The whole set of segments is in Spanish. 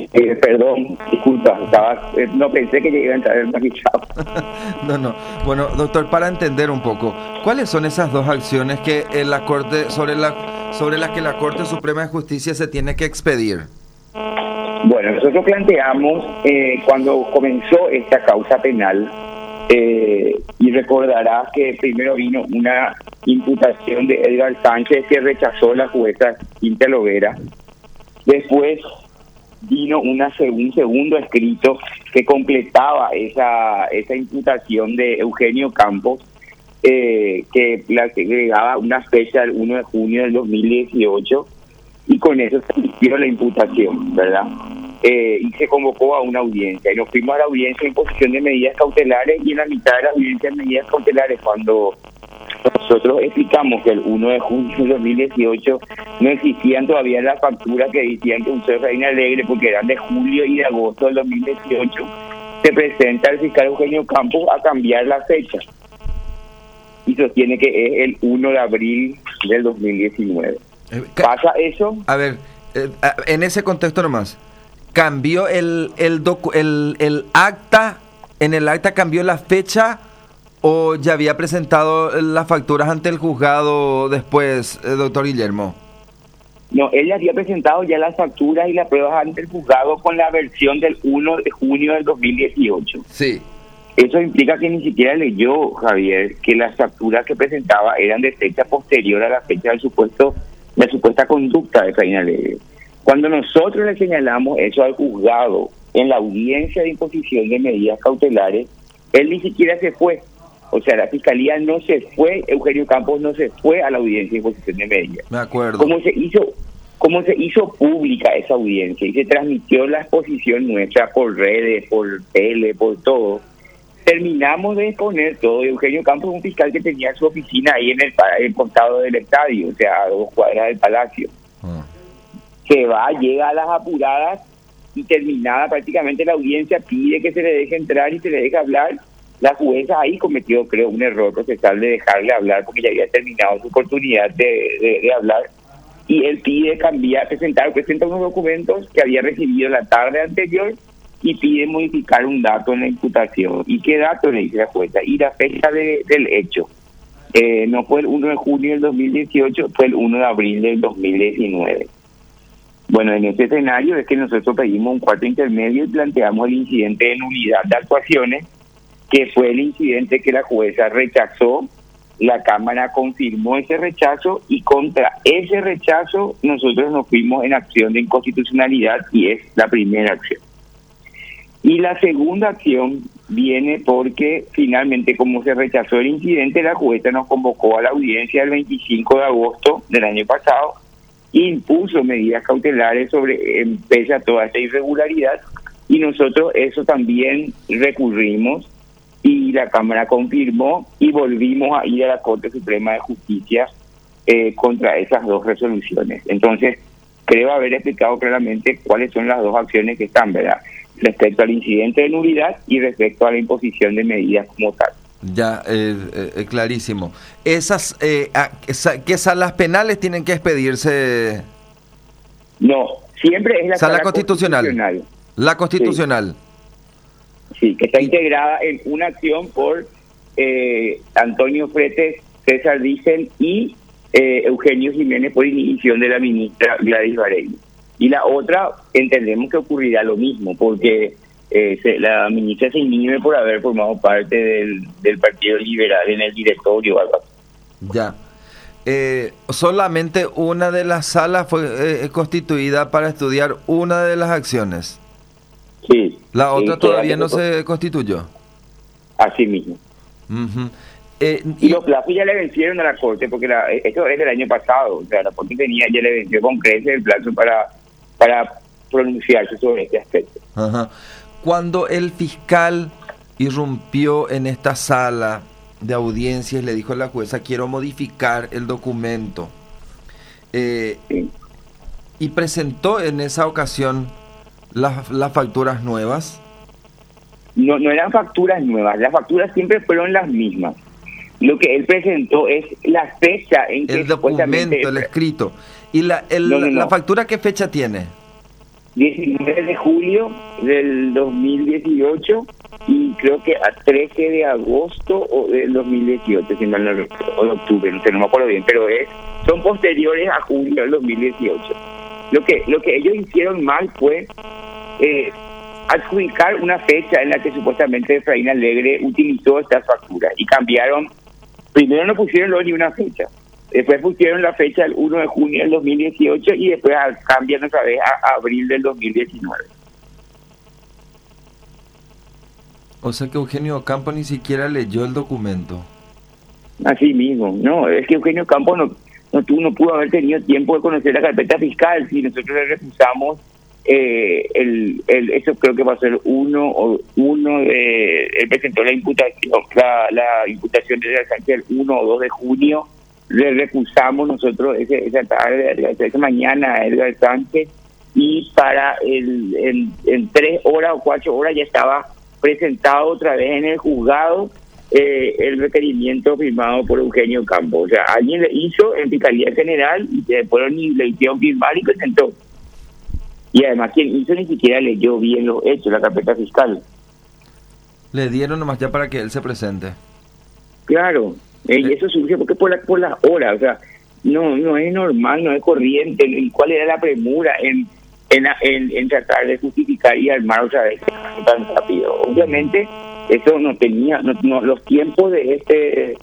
Perdón, disculpa, no pensé que iba a entrar el magistrado. No. Bueno, doctor, para entender un poco, ¿cuáles son esas dos acciones que la Corte sobre las que la Corte Suprema de Justicia se tiene que expedir? Bueno, nosotros planteamos cuando comenzó esta causa penal, y recordarás que primero vino una imputación de Edgar Sánchez que rechazó la jueza Cintia Lovera. Después vino un segundo escrito que completaba esa imputación de Eugenio Campos, que le agregaba una fecha del 1 de junio del 2018, y con eso se inició la imputación, ¿verdad? Y se convocó a una audiencia, y nos fuimos a la audiencia en imposición de medidas cautelares, y en la mitad de la audiencia de medidas cautelares, cuando nosotros explicamos que el 1 de junio de 2018 no existían todavía las facturas que decían que usó Reina Alegre, porque eran de julio y de agosto del 2018, se presenta el fiscal Eugenio Campos a cambiar la fecha y sostiene que es el 1 de abril del 2019. ¿Pasa eso? A ver, en ese contexto nomás, ¿cambió el acta? ¿En el acta cambió la fecha o ya había presentado las facturas ante el juzgado después, doctor Guillermo? No, él había presentado ya las facturas y las pruebas ante el juzgado con la versión del 1 de junio del 2018. Sí. Eso implica que ni siquiera leyó, Javier, que las facturas que presentaba eran de fecha posterior a la fecha del la supuesta conducta de Reina Alegre. Cuando nosotros le señalamos eso al juzgado en la audiencia de imposición de medidas cautelares, él ni siquiera se fue. O sea, la fiscalía no se fue, Eugenio Campos no se fue a la audiencia de imposición de medidas. Me acuerdo. Como se hizo pública esa audiencia y se transmitió la exposición nuestra por redes, por tele, por todo, terminamos de exponer todo. Eugenio Campos es un fiscal que tenía su oficina ahí en el costado del estadio, o sea, a 2 cuadras del Palacio. Se va, llega a las apuradas y terminada prácticamente la audiencia pide que se le deje entrar y se le deje hablar. La jueza ahí cometió, creo, un error procesal de dejarle hablar porque ya había terminado su oportunidad de hablar, y él pide presenta unos documentos que había recibido la tarde anterior y pide modificar un dato en la imputación. ¿Y qué dato le dice la jueza? Y la fecha del hecho. No fue el 1 de junio del 2018, fue el 1 de abril del 2019. Bueno, en ese escenario es que nosotros pedimos un cuarto intermedio y planteamos el incidente de nulidad de actuaciones, que fue el incidente que la jueza rechazó. La Cámara confirmó ese rechazo y contra ese rechazo nosotros nos fuimos en acción de inconstitucionalidad, y es la primera acción. Y la segunda acción viene porque finalmente, como se rechazó el incidente, la jueza nos convocó a la audiencia el 25 de agosto del año pasado e impuso medidas cautelares pese a toda esta irregularidad, y nosotros eso también recurrimos y la Cámara confirmó y volvimos a ir a la Corte Suprema de Justicia contra esas dos resoluciones. Entonces, creo haber explicado claramente cuáles son las dos acciones que están, ¿verdad?, respecto al incidente de nulidad y respecto a la imposición de medidas como tal. Ya, clarísimo. ¿Qué salas penales tienen que expedirse? No, siempre es la sala constitucional. La constitucional. Sí, que está integrada en una acción por Antonio Fretes, César Dicen y Eugenio Jiménez, por inhibición de la ministra Gladys Varela. Y la otra, entendemos que ocurrirá lo mismo, porque la ministra se inhibe por haber formado parte del Partido Liberal en el directorio o algo así. Ya. Solamente una de las salas fue constituida para estudiar una de las acciones. Sí. La otra todavía no se constituyó. Así mismo. Uh-huh. Y los plazos ya le vencieron a la Corte, porque esto es del año pasado. O sea, la Corte ya le venció con creces el plazo para pronunciarse sobre este aspecto. Uh-huh. Cuando el fiscal irrumpió en esta sala de audiencias, le dijo a la jueza: quiero modificar el documento, Sí. y presentó en esa ocasión las facturas nuevas. No eran facturas nuevas, las facturas siempre fueron las mismas. Lo que él presentó es la fecha en que el documento, el escrito. ¿Y la factura qué fecha tiene? 19 de julio del 2018 y creo que a 13 de agosto del 2018, si mal no recuerdo, o de octubre, no me acuerdo bien, pero son posteriores a julio del 2018. Lo que ellos hicieron mal fue adjudicar una fecha en la que supuestamente Efraín Alegre utilizó estas facturas y cambiaron. Primero no pusieron luego ni una fecha, después pusieron la fecha del 1 de junio del 2018 y después cambian otra vez a abril del 2019. O sea que Eugenio Campo ni siquiera leyó el documento. Así mismo, no, es que Eugenio Campo no pudo haber tenido tiempo de conocer la carpeta fiscal. Si nosotros le refusamos eso creo que va a ser uno de él presentó la imputación de Sánchez el 1 o 2 de junio, le recusamos nosotros esa tarde, esa mañana a Edgar Sánchez, y para en 3 horas o 4 horas ya estaba presentado otra vez en el juzgado el requerimiento firmado por Eugenio Campo. O sea, alguien le hizo en Fiscalía General y después le hicieron firmar y presentó. Y además quien hizo ni siquiera leyó bien los hechos, la carpeta fiscal. Le dieron nomás ya para que él se presente. Claro, y eso surge porque por las horas, o sea, no es normal, no es corriente. ¿Cuál era la premura en tratar de justificar y armar otra vez tan rápido? Obviamente eso no tenía, los tiempos de este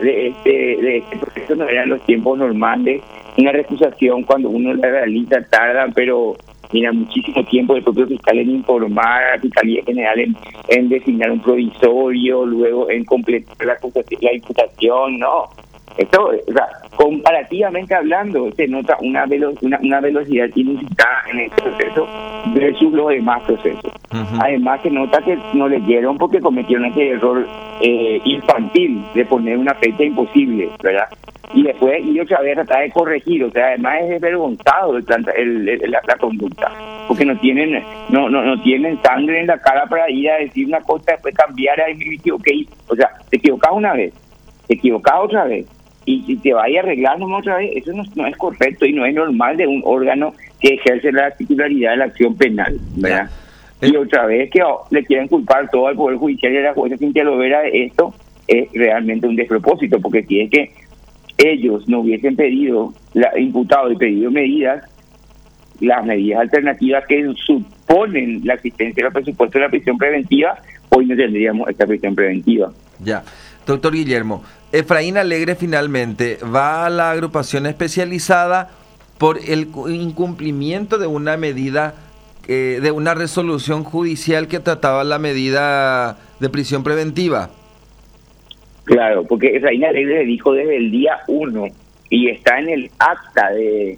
proceso no eran los tiempos normales. Una recusación cuando uno la realiza tarda, pero mira, muchísimo tiempo el propio fiscal en informar a la Fiscalía General en designar un provisorio, luego en completar la imputación, no. Esto, o sea, comparativamente hablando, se nota una velocidad inusitada en este proceso versus los demás procesos. Uh-huh. Además, se nota que no leyeron porque cometieron ese error infantil de poner una fecha imposible, ¿verdad? Y después y otra vez tratar de corregir. O sea, además es desvergonzado la conducta, porque no tienen sangre en la cara para ir a decir una cosa, después cambiar y me equivoqué. O sea, te equivocás una vez, te equivocás otra vez, y si te vaya a arreglar otra vez, eso no es correcto y no es normal de un órgano que ejerce la titularidad de la acción penal, ¿verdad? Y otra vez que le quieren culpar todo al Poder Judicial y a la jueza Cintia Lovera de esto, es realmente un despropósito, porque si es que ellos no hubiesen imputado y pedido medidas, las medidas alternativas que suponen la existencia del presupuesto de la prisión preventiva, hoy no tendríamos esta prisión preventiva. Ya. Doctor Guillermo, Efraín Alegre finalmente va a la agrupación especializada por el incumplimiento de una medida, de una resolución judicial que trataba la medida de prisión preventiva. Claro, porque Efraín Alegre le dijo desde el día 1 y está en el acta de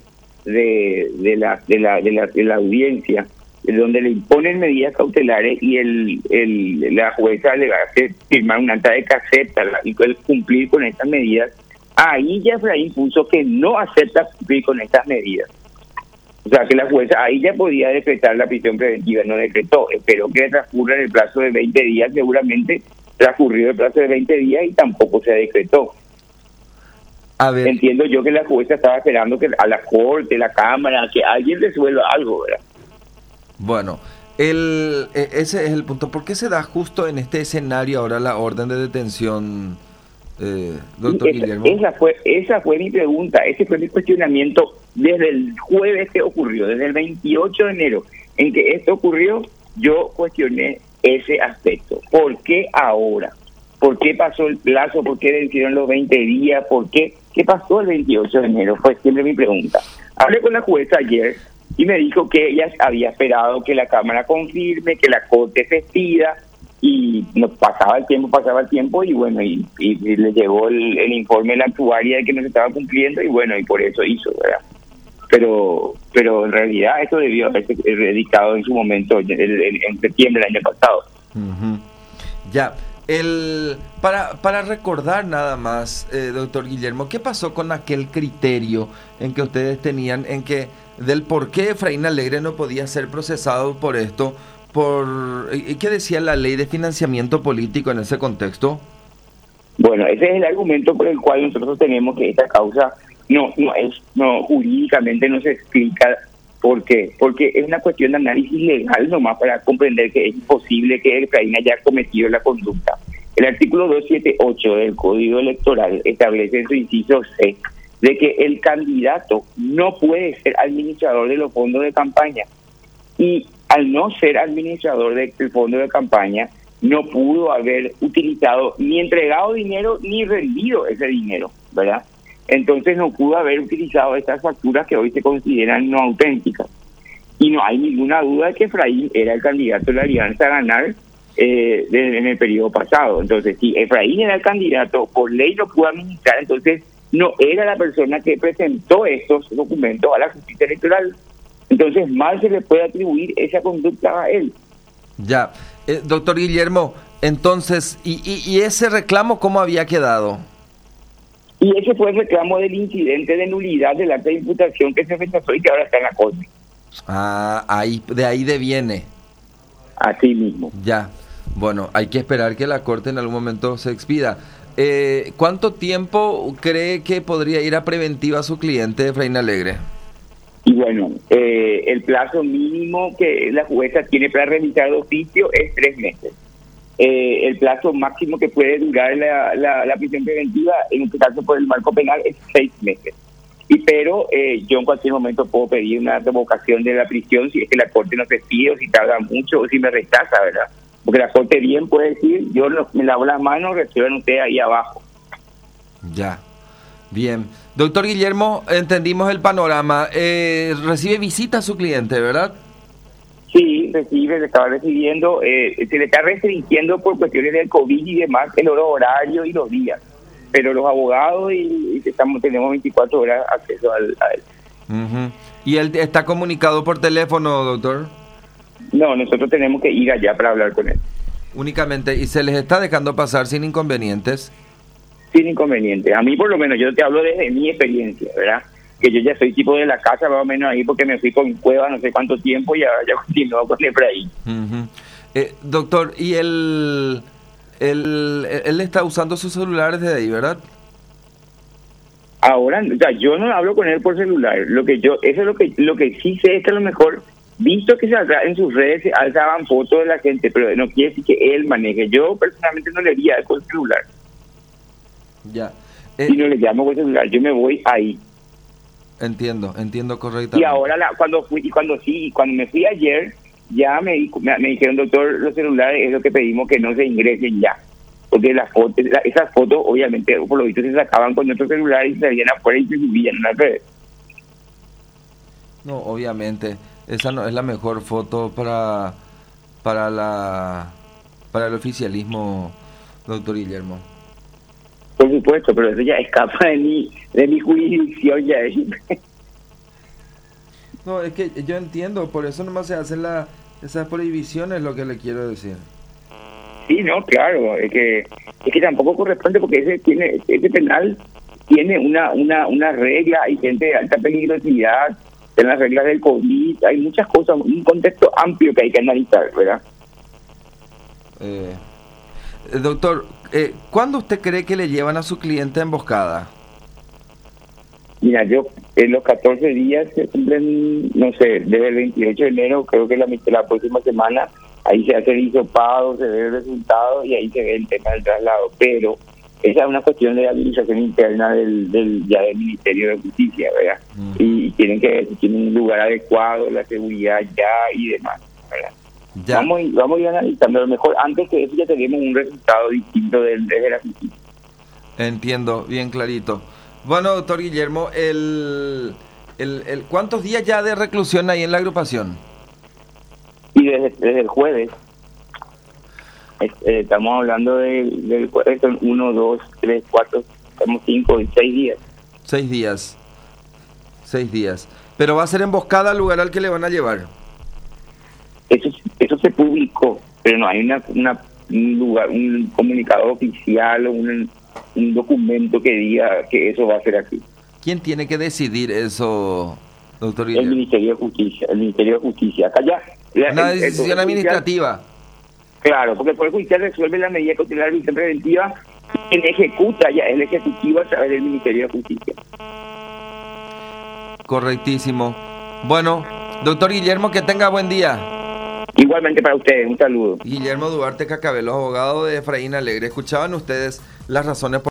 la audiencia, donde le imponen medidas cautelares y la jueza le hace firmar un acta de caseta y cumplir con estas medidas. Ahí ya Efraín puso que no acepta cumplir con estas medidas. O sea, que la jueza ahí ya podía decretar la prisión preventiva, no decretó. Esperó que transcurra en el plazo de 20 días, seguramente transcurrió el plazo de 20 días y tampoco se decretó. A ver. Entiendo yo que la jueza estaba esperando que a la corte, la cámara, que alguien resuelva algo, ¿verdad? Bueno, ese es el punto. ¿Por qué se da justo en este escenario ahora la orden de detención, doctor Guillermo? Esa fue mi pregunta, ese fue mi cuestionamiento desde el jueves que ocurrió, desde el 28 de enero en que esto ocurrió. Yo cuestioné ese aspecto. ¿Por qué ahora? ¿Por qué pasó el plazo? ¿Por qué vencieron los 20 días? ¿Por qué? ¿Qué pasó el 28 de enero? Fue siempre mi pregunta. Hablé con la jueza ayer y me dijo que ella había esperado que la Cámara confirme, que la Corte se expida, y no pasaba el tiempo y bueno, y le llegó el informe de la actuaria de que no se estaba cumpliendo y bueno, y por eso hizo, ¿verdad? Pero en realidad esto debió haberse dedicado en su momento en septiembre del año pasado. Uh-huh. Ya. Para recordar nada más, doctor Guillermo, ¿qué pasó con aquel criterio en que ustedes tenían, del por qué Efraín Alegre no podía ser procesado por esto, ¿qué decía la ley de financiamiento político en ese contexto? Bueno, ese es el argumento por el cual nosotros tenemos que esta causa no jurídicamente no se explica ¿Por qué? Porque es una cuestión de análisis legal nomás para comprender que es imposible que Efraín haya cometido la conducta. El artículo 278 del Código Electoral establece en su inciso C de que el candidato no puede ser administrador de los fondos de campaña. Y al no ser administrador del fondo de campaña, no pudo haber utilizado ni entregado dinero ni rendido ese dinero, ¿verdad? Entonces no pudo haber utilizado estas facturas que hoy se consideran no auténticas. Y no hay ninguna duda de que Efraín era el candidato de la Alianza a ganar en el periodo pasado. Entonces, si Efraín era el candidato, por ley lo pudo administrar, entonces no era la persona que presentó estos documentos a la justicia electoral. Entonces, mal se le puede atribuir esa conducta a él. Ya, doctor Guillermo, entonces, ¿y ese reclamo cómo había quedado? Y ese fue el reclamo del incidente de nulidad del acta de imputación que se rechazó y que ahora está en la corte. De ahí deviene. Así mismo. Ya, bueno, hay que esperar que la corte en algún momento se expida. ¿Cuánto tiempo cree que podría ir a preventiva su cliente, Efraín Alegre? Y bueno, el plazo mínimo que la jueza tiene para realizar el oficio es 3 meses. El plazo máximo que puede durar la prisión preventiva, en este caso por el marco penal, es 6 meses. Pero yo en cualquier momento puedo pedir una revocación de la prisión si es que la corte no se pide o si tarda mucho o si me rechaza, ¿verdad? Porque la corte bien puede decir, yo me lavo las manos, resuelvan ustedes ahí abajo. Ya. Bien. Doctor Guillermo, entendimos el panorama. Recibe visita a su cliente, ¿verdad? Sí, se estaba recibiendo, se le está restringiendo por cuestiones del COVID y demás el horario y los días. Pero los abogados tenemos 24 horas acceso a él. Uh-huh. ¿Y él está comunicado por teléfono, doctor? No, nosotros tenemos que ir allá para hablar con él. Únicamente, ¿y se les está dejando pasar sin inconvenientes? Sin inconvenientes. A mí por lo menos, yo te hablo desde mi experiencia, ¿verdad? Que yo ya soy tipo de la casa más o menos ahí porque me fui con Cueva no sé cuánto tiempo y ahora ya continúo con Efraín. Uh-huh. Doctor, ¿y él está usando sus celulares desde ahí, verdad? Ahora, o sea, yo no hablo con él por celular. Eso es lo que sí sé es que a lo mejor, visto que en sus redes se alzaban fotos de la gente, pero no quiere decir que él maneje. Yo personalmente no le haría con el celular. Ya. Y no le llamo con el celular, yo me voy ahí. Entiendo correctamente. Y ahora cuando me fui ayer, ya me dijeron, doctor, los celulares es lo que pedimos que no se ingresen ya. Porque esas fotos, obviamente, por lo visto, se sacaban con nuestros celulares y se salían afuera y se subían en las redes. No, obviamente, esa no es la mejor foto para el oficialismo, doctor Guillermo. Por supuesto, pero eso ya escapa de mi jurisdicción ya. No, es que yo entiendo, por eso nomás se hacen esas prohibiciones, lo que le quiero decir. Sí, no, claro, es que tampoco corresponde porque ese penal tiene una regla, hay gente de alta peligrosidad, en las reglas del COVID, hay muchas cosas, un contexto amplio que hay que analizar, ¿verdad? Doctor, ¿cuándo usted cree que le llevan a su cliente emboscada? Mira, yo en los 14 días se cumplen, no sé, desde el 28 de enero, creo que la próxima semana, ahí se hace el hisopado, se ve el resultado y ahí se ve el tema del traslado. Pero esa es una cuestión de administración interna del Ministerio de Justicia, ¿verdad? Y tienen que ver si tienen un lugar adecuado, la seguridad ya y demás, ¿verdad? Ya. Vamos a ir analizando. A lo mejor antes que eso ya tenemos un resultado distinto desde la justicia. Entiendo, bien clarito. Bueno, doctor Guillermo, ¿cuántos días ya de reclusión hay en la agrupación? Y desde el jueves. Estamos hablando del jueves, son 1, 2, 3, 4, estamos 5 y 6 días. 6 días. 6 días. Pero va a ser emboscada al lugar al que le van a llevar. Eso se publicó, pero no hay un comunicado oficial o un documento que diga que eso va a ser aquí. ¿Quién tiene que decidir eso, doctor Guillermo? El Ministerio de Justicia. Acá ya. Una decisión administrativa. Claro, porque el Poder Judicial resuelve la medida cautelar de prisión preventiva, quien ejecuta ya el Ejecutivo a través del Ministerio de Justicia. Correctísimo. Bueno, Doctor Guillermo, que tenga buen día. Igualmente para ustedes, un saludo. Guillermo Duarte Cacabelo, abogado de Efraín Alegre. Escuchaban ustedes las razones por